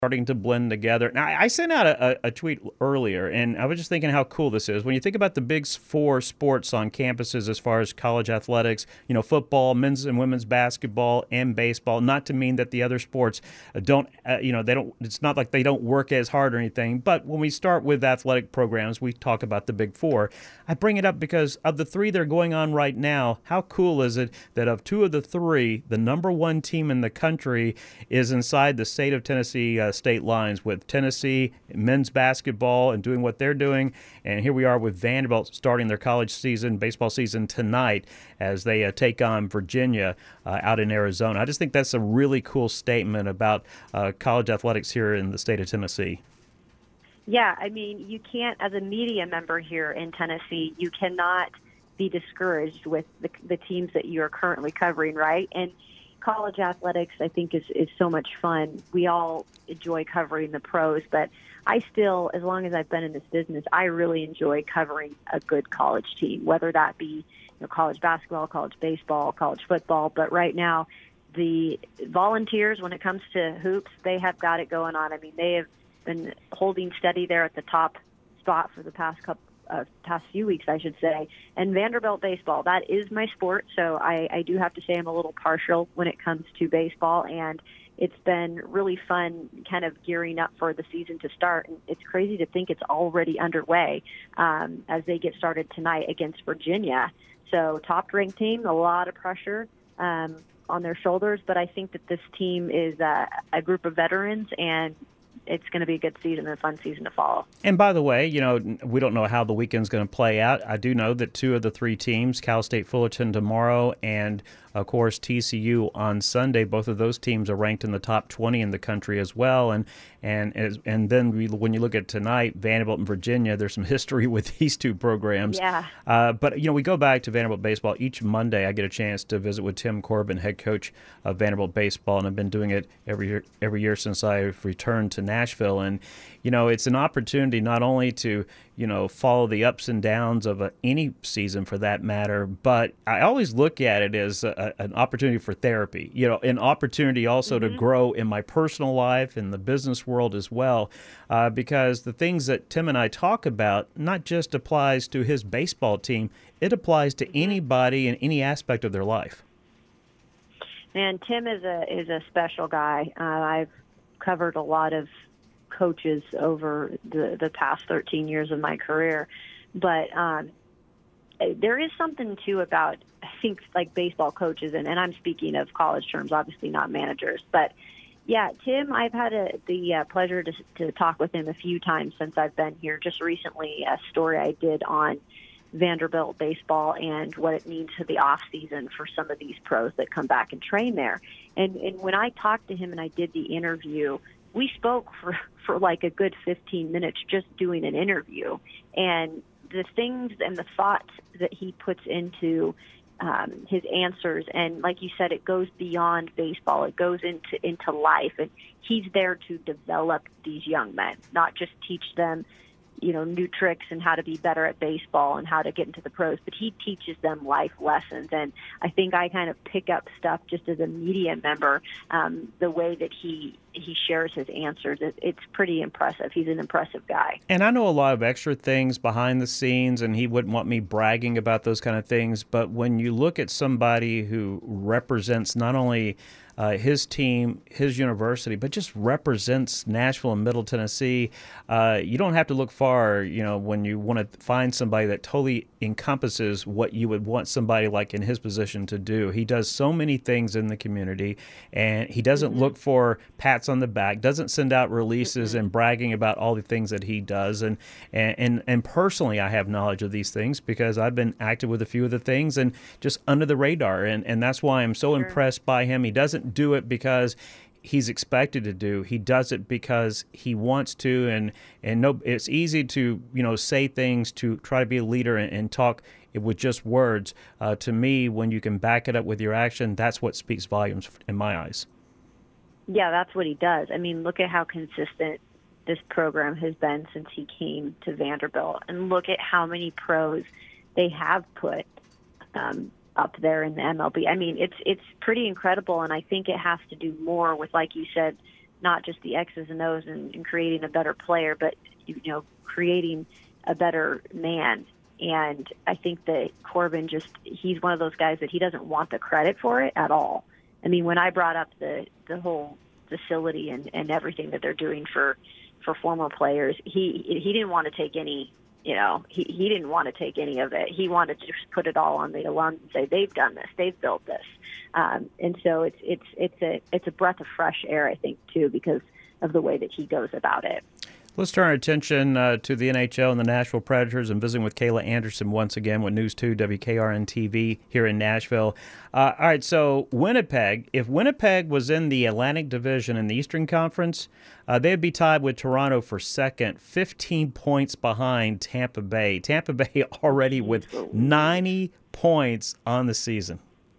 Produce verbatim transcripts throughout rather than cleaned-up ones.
starting to blend together. Now, I sent out a, a tweet earlier, and I was just thinking how cool this is. When you think about the big four sports on campuses as far as college athletics, you know, football, men's and women's basketball, and baseball, not to mean that the other sports don't, uh, you know, they don't, it's not like they don't work as hard or anything, but when we start with athletic programs, we talk about the big four. I bring it up because of the three that are going on right now, how cool is it that of two of the three, the number one team in the country is inside the state of Tennessee uh, state lines with Tennessee men's basketball and doing what they're doing. And here we are with Vanderbilt starting their college season, baseball season tonight as they uh, take on Virginia uh, out in Arizona. I just think that's a really cool statement about uh, college athletics here in the state of Tennessee. Yeah, I mean, you can't, as a media member here in Tennessee, you cannot be discouraged with the, the teams that you are currently covering, right? And college athletics, I think, is, is so much fun. We all enjoy covering the pros, but I still, as long as I've been in this business, I really enjoy covering a good college team, whether that be you know, college basketball, college baseball, college football. But right now, the Volunteers, when it comes to hoops, they have got it going on. I mean, they have been holding steady there at the top spot for the past couple, uh, past few weeks, I should say. And Vanderbilt baseball, that is my sport, so I, I do have to say I'm a little partial when it comes to baseball, and it's been really fun kind of gearing up for the season to start. And it's crazy to think it's already underway um, as they get started tonight against Virginia. So top-ranked team, a lot of pressure um, on their shoulders, but I think that this team is uh, a group of veterans, and it's going to be a good season and a fun season to follow. And by the way, you know, we don't know how the weekend's going to play out. I do know that two of the three teams, Cal State Fullerton tomorrow and, of course, T C U on Sunday, both of those teams are ranked in the top twenty in the country as well. And and as, and then we, when you look at tonight, Vanderbilt and Virginia, there's some history with these two programs. Yeah. Uh, but, you know, we go back to Vanderbilt baseball. Each Monday I get a chance to visit with Tim Corbin, head coach of Vanderbilt baseball, and I've been doing it every year, every year since I've returned to Nashville. And, you know, it's an opportunity not only to, you know, follow the ups and downs of a, any season for that matter, but I always look at it as a, an opportunity for therapy, you know, an opportunity also mm-hmm. to grow in my personal life and the business world as well, uh, because the things that Tim and I talk about not just applies to his baseball team, it applies to anybody in any aspect of their life. Man, Tim is a is a special guy. Uh, I've covered a lot of coaches over the, the past thirteen years of my career. But um, there is something, too, about, I think, like baseball coaches, and, and I'm speaking of college terms, obviously not managers. But, yeah, Tim, I've had a, the uh, pleasure to, to talk with him a few times since I've been here. Just recently, a story I did on Vanderbilt baseball and what it means for the off season for some of these pros that come back and train there. And, and when I talked to him and I did the interview, we spoke for, for like a good fifteen minutes just doing an interview. And the things and the thoughts that he puts into um, his answers, and like you said, it goes beyond baseball. It goes into, into life. And he's there to develop these young men, not just teach them, you know, new tricks and how to be better at baseball and how to get into the pros, but he teaches them life lessons. And I think I kind of pick up stuff just as a media member, um, the way that he he shares his answers. It, it's pretty impressive. He's an impressive guy. And I know a lot of extra things behind the scenes, and he wouldn't want me bragging about those kind of things, but when you look at somebody who represents not only Uh, his team, his university, but just represents Nashville and Middle Tennessee. Uh, you don't have to look far, you know, when you want to find somebody that totally encompasses what you would want somebody like in his position to do. He does so many things in the community, and he doesn't mm-hmm. look for pats on the back, doesn't send out releases mm-hmm. and bragging about all the things that he does. And, and, and, and personally, I have knowledge of these things because I've been active with a few of the things and just under the radar. And, and that's why I'm so sure. impressed by him. He doesn't do it because he's expected to do. He does it because he wants to, and and no, it's easy to you know say things to try to be a leader and, and talk with just words. Uh, to me, when you can back it up with your action, that's what speaks volumes in my eyes. Yeah, that's what he does. I mean, look at how consistent this program has been since he came to Vanderbilt, and look at how many pros they have put um, up there in the M L B. I mean, it's it's pretty incredible, and I think it has to do more with, like you said, not just the X's and O's and, and creating a better player, but, you know, creating a better man. And I think that Corbin just, he's one of those guys that he doesn't want the credit for it at all. I mean, when I brought up the, the whole facility and, and everything that they're doing for, for former players, he he didn't want to take any, you know, he, he didn't want to take any of it. He wanted to just put it all on the alums and say, they've done this, they've built this. Um, and so it's, it's, it's a, it's a breath of fresh air, I think, too, because of the way that he goes about it. Let's turn our attention uh, to the N H L and the Nashville Predators and visiting with Kayla Anderson once again with News two W K R N T V here in Nashville. Uh, all right, so Winnipeg, if Winnipeg was in the Atlantic Division in the Eastern Conference, uh, they'd be tied with Toronto for second, fifteen points behind Tampa Bay. Tampa Bay already with ninety points on the season.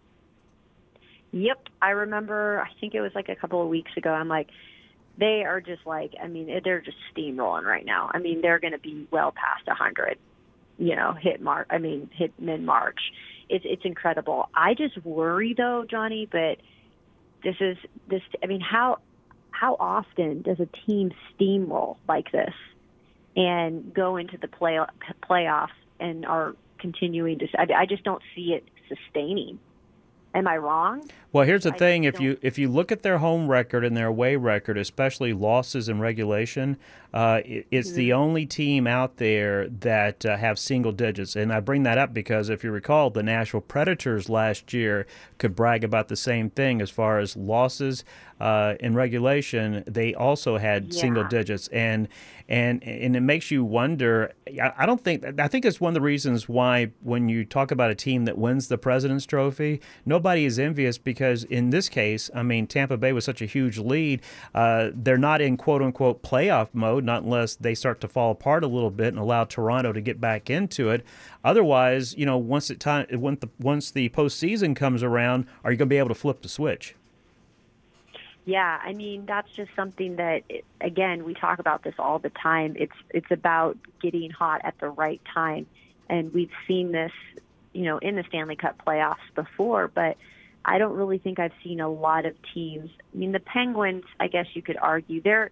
Yep, I remember, I think it was like a couple of weeks ago, I'm like, they are just like, I mean, they're just steamrolling right now. I mean, they're going to be well past one hundred, you know, hit March, I mean, hit mid-March. It's it's incredible. I just worry, though, Johnny, but this is, this. I mean, how how often does a team steamroll like this and go into the play playoffs and are continuing to, I, I just don't see it sustaining. Am I wrong? Well, here's the I thing. If don't- you if you look at their home record and their away record, especially losses in regulation, uh, it, it's Mm-hmm. the only team out there that uh, have single digits. And I bring that up because if you recall, the Nashville Predators last year could brag about the same thing as far as losses uh, in regulation. They also had Yeah. single digits, and and and it makes you wonder. I, I don't think I think it's one of the reasons why when you talk about a team that wins the President's Trophy, nobody is envious because in this case, I mean, Tampa Bay was such a huge lead. Uh, they're not in quote-unquote playoff mode, not unless they start to fall apart a little bit and allow Toronto to get back into it. Otherwise, you know, once it time, once the, once the postseason comes around, are you going to be able to flip the switch? Yeah, I mean, that's just something that, again, we talk about this all the time. It's it's about getting hot at the right time. And we've seen this, you know, in the Stanley Cup playoffs before, but I don't really think I've seen a lot of teams. I mean, the Penguins, I guess you could argue, they're,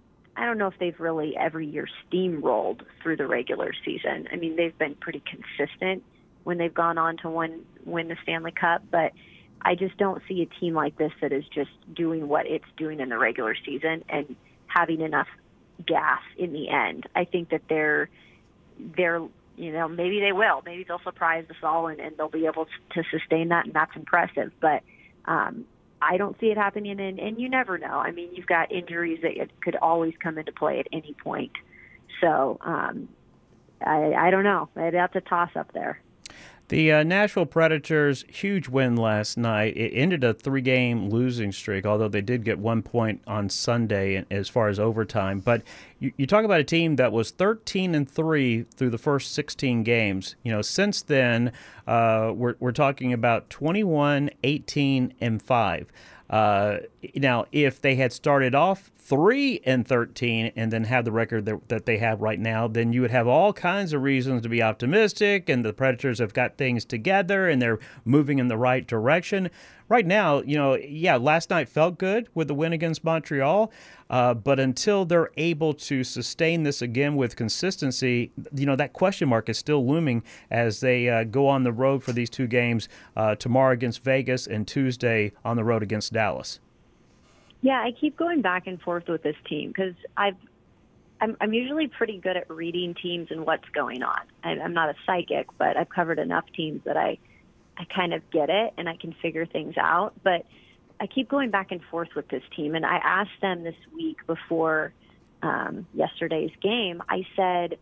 I don't know if they've really every year steamrolled through the regular season. I mean, they've been pretty consistent when they've gone on to win, win the Stanley Cup, but I just don't see a team like this that is just doing what it's doing in the regular season and having enough gas in the end. I think that they're, they're, you know, maybe they will. Maybe they'll surprise us all and, and they'll be able to sustain that, and that's impressive. But um, I don't see it happening, and, and you never know. I mean, you've got injuries that could always come into play at any point. So um, I, I don't know. That's a toss-up there. The uh, Nashville Predators' huge win last night. It ended a three-game losing streak, although they did get one point on Sunday as far as overtime. But you, you talk about a team that was thirteen and three through the first sixteen games. You know, since then, uh, we're we're talking about twenty-one, eighteen, and five. Uh, now, if they had started off three and thirteen and then have the record that, that they have right now, then you would have all kinds of reasons to be optimistic, and the Predators have got things together and they're moving in the right direction. Right now, you know, yeah, last night felt good with the win against Montreal, uh, but until they're able to sustain this again with consistency, you know, that question mark is still looming as they uh, go on the road for these two games, uh, tomorrow against Vegas and Tuesday on the road against Dallas. Yeah, I keep going back and forth with this team because I've I'm, I'm usually pretty good at reading teams and what's going on. I, I'm not a psychic, but I've covered enough teams that I I kind of get it and I can figure things out. But I keep going back and forth with this team. And I asked them this week before um, yesterday's game, I said,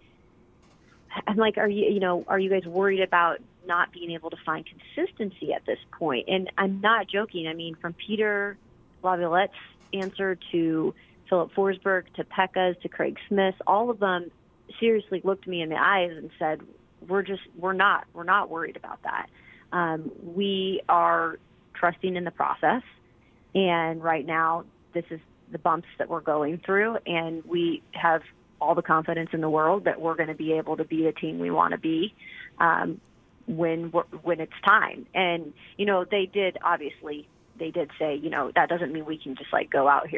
I'm like, are you, you know, are you guys worried about not being able to find consistency at this point? And I'm not joking. I mean, from Peter Laviolette's answer to Philip Forsberg to Pekka's to Craig Smith, all of them seriously looked me in the eyes and said, we're just, we're not, we're not worried about that. Um, we are trusting in the process, and right now this is the bumps that we're going through, and we have all the confidence in the world that we're going to be able to be the team we want to be um, when we're, when it's time. And you know, they did obviously they did say, you know, that doesn't mean we can just like go out here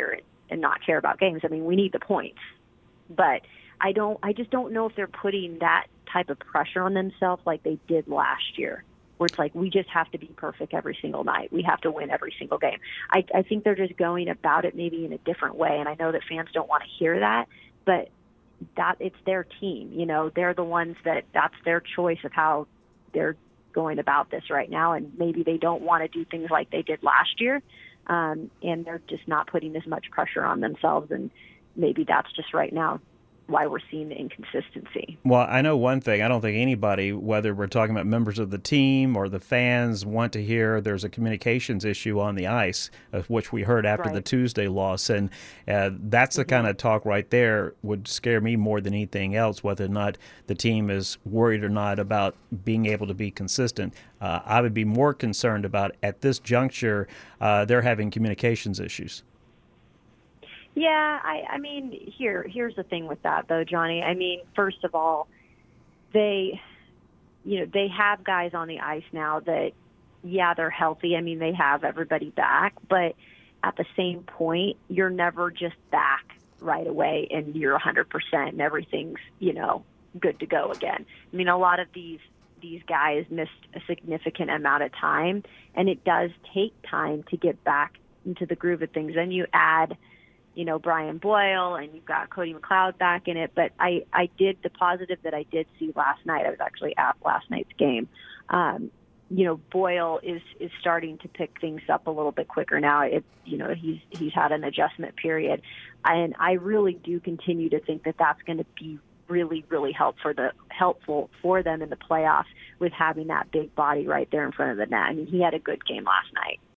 and not care about games. I mean, we need the points, but I don't. I just don't know if they're putting that type of pressure on themselves like they did last year, where it's like we just have to be perfect every single night. We have to win every single game. I, I think they're just going about it maybe in a different way, and I know that fans don't want to hear that, but that it's their team. You know, they're the ones that that's their choice of how they're going about this right now, and maybe they don't want to do things like they did last year, um, and they're just not putting as much pressure on themselves, and maybe that's just right now why we're seeing the inconsistency. Well, I know one thing. I don't think anybody, whether we're talking about members of the team or the fans, want to hear there's a communications issue on the ice, of which we heard after Right. the Tuesday loss. And uh, that's the Mm-hmm. kind of talk right there would scare me more than anything else, whether or not the team is worried or not about being able to be consistent. Uh, I would be more concerned about, at this juncture, uh, they're having communications issues. Yeah, I, I mean, here, here's the thing with that, though, Johnny. I mean, first of all, they, you know, they have guys on the ice now that, yeah, they're healthy. I mean, they have everybody back, but at the same point, you're never just back right away and you're one hundred percent and everything's, you know, good to go again. I mean, a lot of these these guys missed a significant amount of time, and it does take time to get back into the groove of things. Then you add, you know, Brian Boyle, and you've got Cody McLeod back in it. But I, I did, the positive that I did see last night, I was actually at last night's game. Um, you know, Boyle is, is starting to pick things up a little bit quicker now. It, you know, he's, he's had an adjustment period. And I really do continue to think that that's going to be really, really help for the, helpful for them in the playoffs with having that big body right there in front of the net. I mean, he had a good game last night.